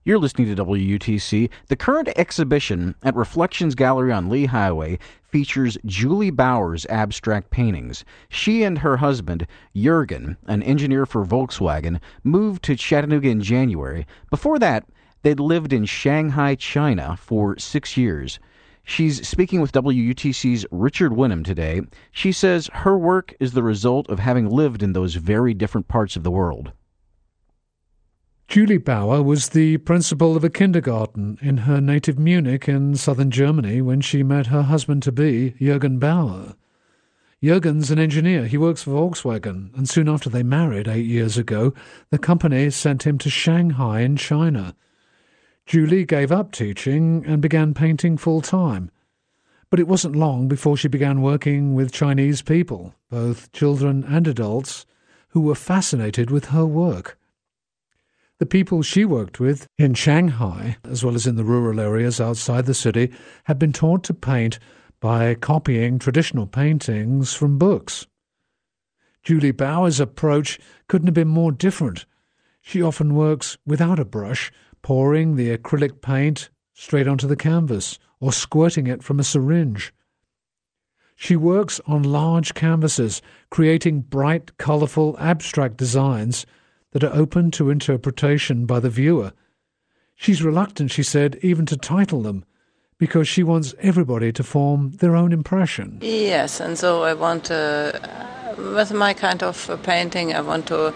You're listening to WUTC. The current exhibition at Reflections Gallery on Lee Highway features Julie Bauer's abstract paintings. She and her husband, Jürgen, an engineer for Volkswagen, moved to Chattanooga in January. Before that, they'd lived in Shanghai, China for 6 years. She's speaking with WUTC's Richard Winham today. She says her work is the result of having lived in those very different parts of the world. Julie Bauer was the principal of a kindergarten in her native Munich in southern Germany when she met her husband-to-be, Jürgen Bauer. Jürgen's an engineer. He works for Volkswagen, and soon after they married 8 years ago, the company sent him to Shanghai in China. Julie gave up teaching and began painting full-time. But it wasn't long before she began working with Chinese people, both children and adults, who were fascinated with her work. The people she worked with in Shanghai, as well as in the rural areas outside the city, had been taught to paint by copying traditional paintings from books. Julie Bauer's approach couldn't have been more different. She often works without a brush, pouring the acrylic paint straight onto the canvas or squirting it from a syringe. She works on large canvases, creating bright, colourful, abstract designs that are open to interpretation by the viewer. She's reluctant, she said, even to title them, because she wants everybody to form their own impression. Yes, and so I want to, with my kind of painting, I want to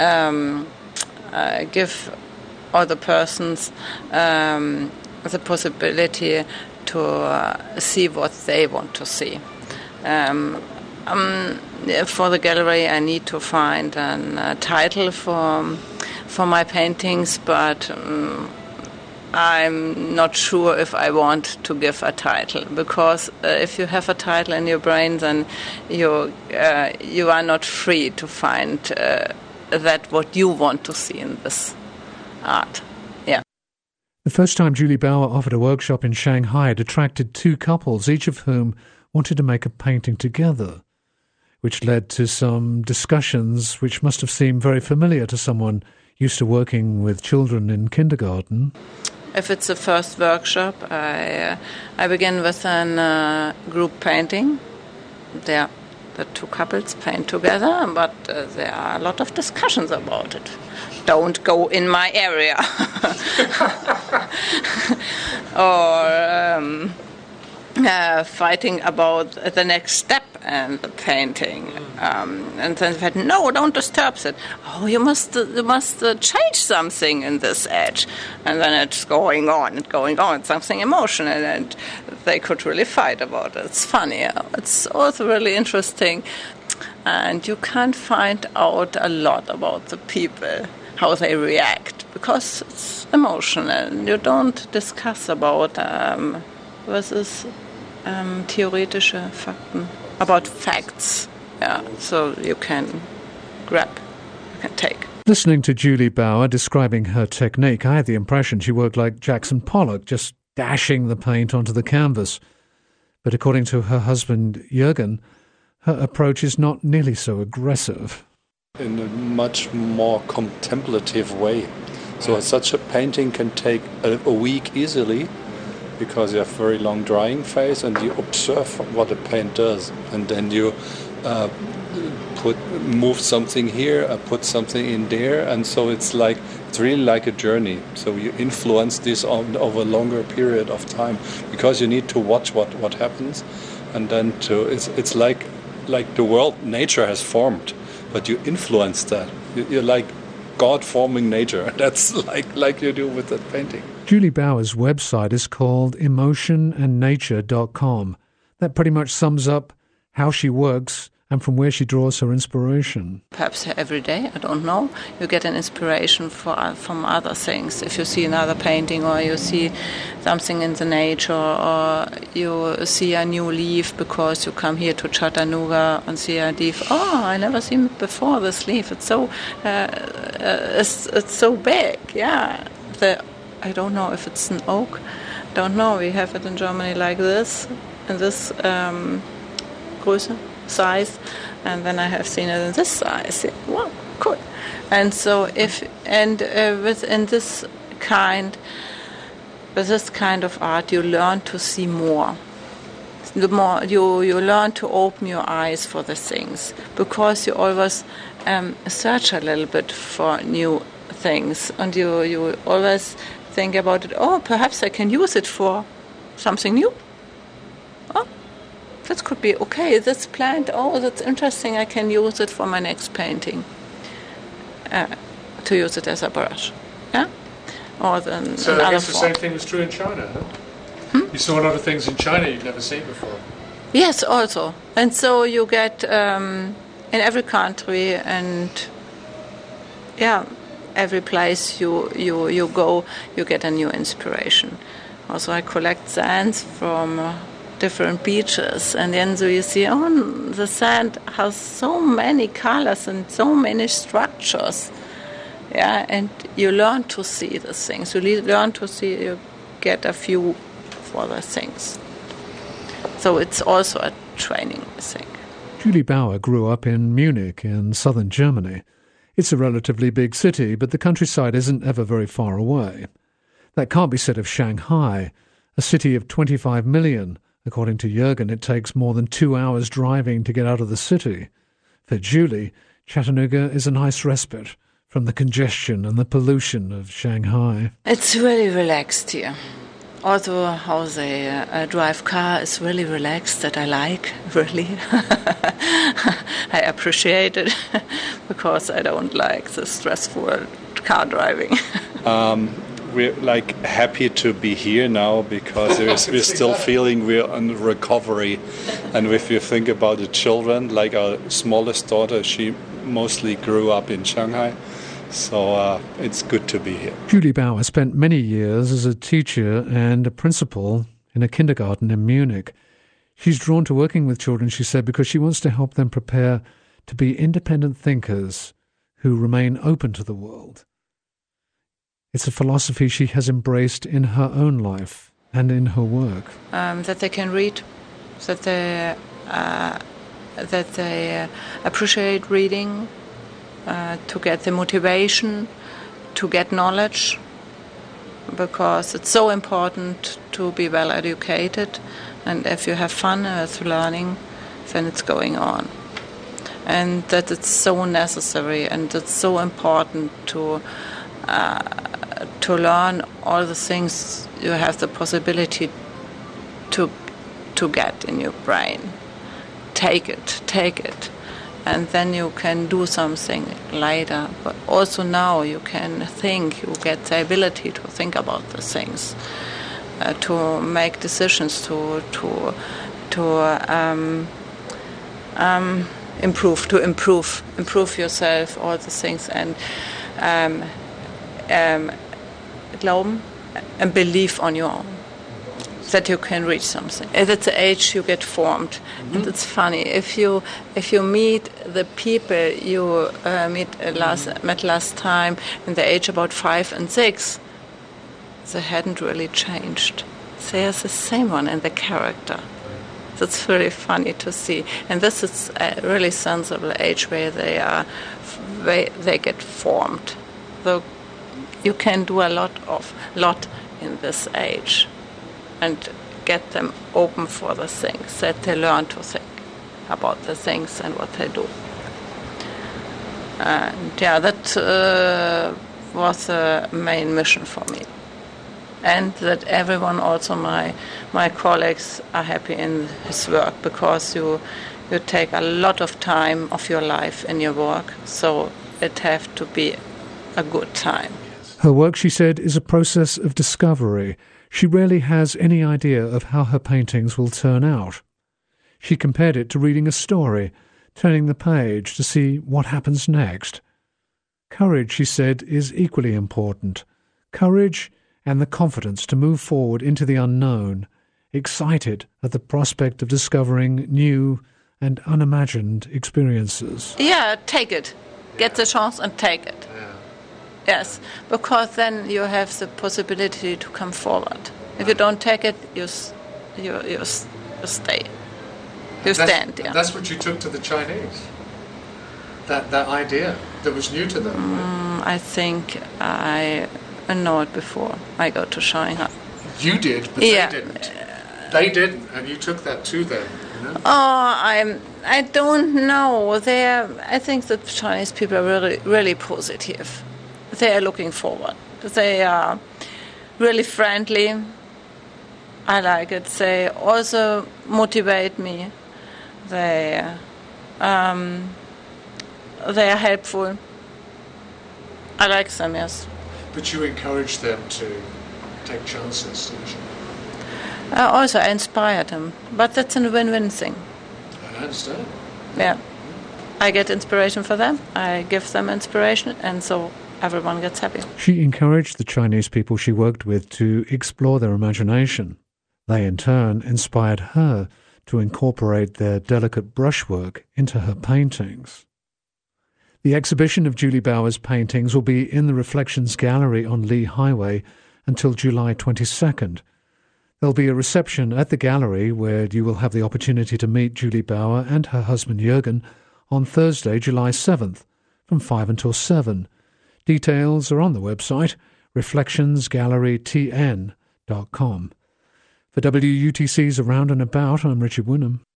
give other persons the possibility to see what they want to see. For the gallery, I need to find a title for my paintings, but I'm not sure if I want to give a title, because if you have a title in your brain, then you are not free to find that what you want to see in this art. Yeah. The first time Julie Bauer offered a workshop in Shanghai, it attracted two couples, each of whom wanted to make a painting together, which led to some discussions which must have seemed very familiar to someone used to working with children in kindergarten. If it's the first workshop, I begin with a group painting. The two couples paint together, but there are a lot of discussions about it. Don't go in my area. Or fighting about the next step and the painting, and then said, "No, don't disturb it. Oh, you must change something in this edge." And then it's going on. It's something emotional, and they could really fight about it. It's funny. It's also really interesting, and you can't find out a lot about the people, how they react, because it's emotional. You don't discuss about versus theoretische Fakten, about facts. Yeah, so you can take. Listening to Julie Bauer describing her technique, I had the impression she worked like Jackson Pollock, just dashing the paint onto the canvas. But according to her husband, Jürgen, her approach is not nearly so aggressive. In a much more contemplative way. So such a painting can take a week easily, because you have very long drying phase and you observe what the paint does, and then you move something here, put something in there, and so it's really like a journey. So you influence this over a longer period of time, because you need to watch what happens, and then it's like the world, nature has formed, but you influence that. You're like God forming nature. That's like you do with that painting. Julie Bauer's website is called emotionandnature.com. That pretty much sums up how she works and from where she draws her inspiration. Perhaps every day, I don't know, you get an inspiration from other things. If you see another painting, or you see something in the nature, or you see a new leaf because you come here to Chattanooga and see a leaf. Oh, I never seen it before, this leaf. It's so it's so big. Yeah, I don't know if it's an oak. Don't know. We have it in Germany like this, in this Größe, size, and then I have seen it in this size. Wow, cool. And so within this with this kind of art, you learn to see more. The more you learn to open your eyes for the things, because you always search a little bit for new things, and you always think about it. Oh, perhaps I can use it for something new. Oh, that could be okay. This plant. Oh, that's interesting. I can use it for my next painting. To use it as a brush, yeah. Or then so I guess the same thing was true in China, huh? You saw a lot of things in China you'd never seen before. Yes, also. And so you get in every country and every place you go, you get a new inspiration. Also, I collect sands from different beaches, and then so you see, the sand has so many colors and so many structures. Yeah, and you learn to see the things. You get a view for the things. So it's also a training, I think. Julie Bauer grew up in Munich in southern Germany. It's a relatively big city, but the countryside isn't ever very far away. That can't be said of Shanghai, a city of 25 million. According to Jürgen, it takes more than 2 hours driving to get out of the city. For Julie, Chattanooga is a nice respite from the congestion and the pollution of Shanghai. It's really relaxed here. Also, how they drive car is really relaxed, that I like, really. I appreciate it, because I don't like the stressful car driving. We're happy to be here now, because we're still feeling we're on recovery. And if you think about the children, like our smallest daughter, she mostly grew up in Shanghai. So it's good to be here. Julie Bauer spent many years as a teacher and a principal in a kindergarten in Munich. She's drawn to working with children, she said, because she wants to help them prepare to be independent thinkers who remain open to the world. It's a philosophy she has embraced in her own life and in her work. That they can read, that they appreciate reading, to get the motivation, to get knowledge, because it's so important to be well educated, and if you have fun with learning, then it's going on. And that it's so necessary and it's so important to learn all the things you have the possibility to get in your brain. Take it. And then you can do something later. But also now you can think, you get the ability to think about the things, to make decisions, to improve yourself, all the things, and glauben and believe on your own, that you can reach something. At the age you get formed. Mm-hmm. And it's funny, if you meet the people you met last time in the age about 5 and 6, they hadn't really changed. They are the same one in the character. That's really funny to see. And this is a really sensible age where they get formed. So you can do a lot in this age, and get them open for the things, that they learn to think about the things and what they do. And that was the main mission for me. And that everyone, also my colleagues, are happy in his work, because you take a lot of time of your life in your work, so it has to be a good time. Her work, she said, is a process of discovery. She rarely has any idea of how her paintings will turn out. She compared it to reading a story, turning the page to see what happens next. Courage, she said, is equally important. Courage and the confidence to move forward into the unknown, excited at the prospect of discovering new and unimagined experiences. Yeah, take it. Get the chance and take it. Yes, because then you have the possibility to come forward. If you don't take it, you stay. You stand. Yeah. That's what you took to the Chinese. That idea that was new to them. I think I know it before I go to Shanghai. You did, but Yeah. they didn't. They didn't, and you took that to them. You know? I don't know. I think the Chinese people are really, really positive. They are looking forward. They are really friendly. I like it. They also motivate me. They are helpful. I like them, yes. But you encouraged them to take chances, didn't you? Also, I inspired them. But that's a win-win thing. I understand. Yeah. I get inspiration for them. I give them inspiration, and so everyone gets happy. She encouraged the Chinese people she worked with to explore their imagination. They, in turn, inspired her to incorporate their delicate brushwork into her paintings. The exhibition of Julie Bower's paintings will be in the Reflections Gallery on Lee Highway until July 22nd. There'll be a reception at the gallery where you will have the opportunity to meet Julie Bower and her husband Jürgen on Thursday, July 7th, from 5 until 7. Details are on the website reflectionsgallerytn.com. For WUTC's Around and About, I'm Richard Wynnum.